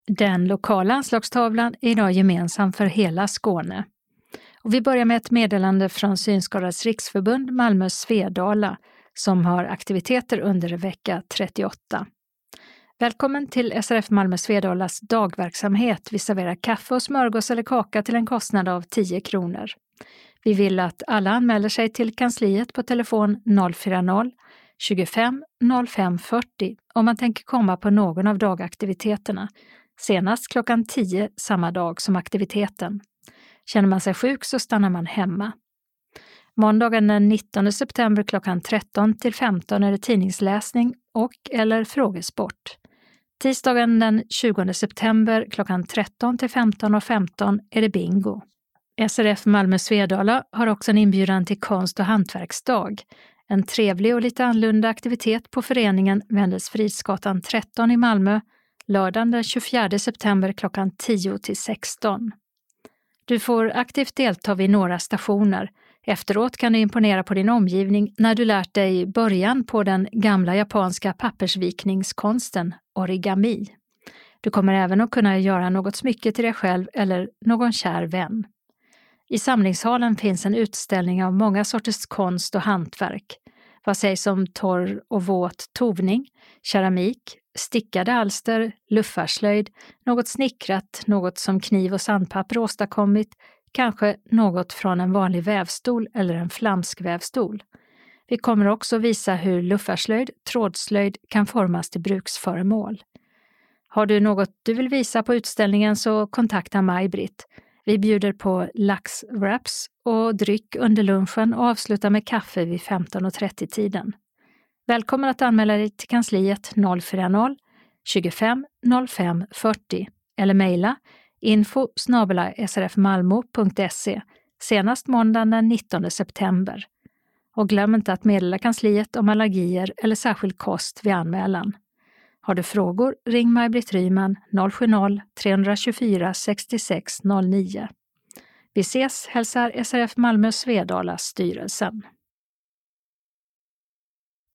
Den lokala anslagstavlan är idag gemensam för hela Skåne. Och vi börjar med ett meddelande från Synskadades riksförbund Malmö Svedala som har aktiviteter under vecka 38. Välkommen till SRF Malmö Svedalas dagverksamhet. Vi serverar kaffe och smörgås eller kaka till en kostnad av 10 kronor. Vi vill att alla anmäler sig till kansliet på telefon 040 25 05 40 om man tänker komma på någon av dagaktiviteterna. Senast klockan 10 samma dag som aktiviteten. Känner man sig sjuk så stannar man hemma. Måndagen den 19 september klockan 13 till 15 är det tidningsläsning och eller frågesport. Tisdagen den 20 september klockan 13 till 15:15 är det bingo. SRF Malmö Svedala har också en inbjudan till konst- och hantverksdag. En trevlig och lite annorlunda aktivitet på föreningen Wendelsfridsgatan 13 i Malmö, lördagen den 24 september klockan 10 till 16. Du får aktivt delta vid några stationer. Efteråt kan du imponera på din omgivning när du lärt dig början på den gamla japanska pappersvikningskonsten, origami. Du kommer även att kunna göra något smycke till dig själv eller någon kär vän. I samlingssalen finns en utställning av många sorters konst och hantverk. Vad sägs om torr och våt tovning, keramik, stickade alster, luffarslöjd, något snickrat, något som kniv och sandpapper åstadkommit, kanske något från en vanlig vävstol eller en flamskvävstol. Vi kommer också visa hur luffarslöjd, trådslöjd kan formas till bruksföremål. Har du något du vill visa på utställningen så kontakta Maj-Britt. Vi bjuder på laxwraps och dryck under lunchen och avslutar med kaffe vid 15:30-tiden. Välkommen att anmäla dig till kansliet 040 25 05 40 eller mejla info@srfmalmo.se senast måndagen den 19 september. Och glöm inte att meddela kansliet om allergier eller särskild kost vid anmälan. Har du frågor, ring Maj-Britt Ryman 070 324 66 09. Vi ses, hälsar SRF Malmö Svedala styrelsen.